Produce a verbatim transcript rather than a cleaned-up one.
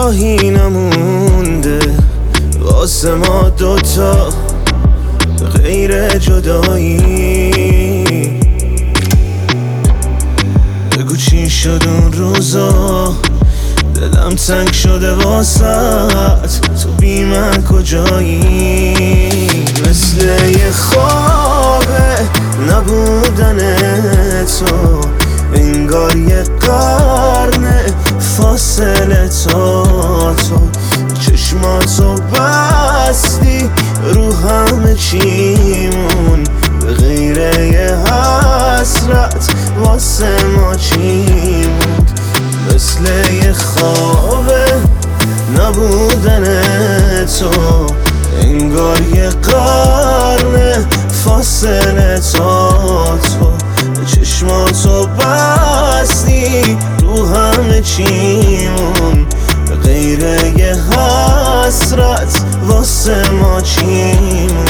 راهی نمونده واسه ما دوتا غیر جدایی. بگو چی شد اون روزا، دلم تنگ شده واسط، تو بی من کجایی؟ مثل یه خوابه نبودن تو، انگار یه قرنه فاصله تا تو. چشماتو بستی رو همه چیمون، به غیر یه حسرت واسه ما چی موند؟ مثل یه خوابه نبودن تو، انگار یه قرن فاصله تا تو. چشماتو بستی رو همه چیمون، به غیر یه حسرت واسه ما چی موند؟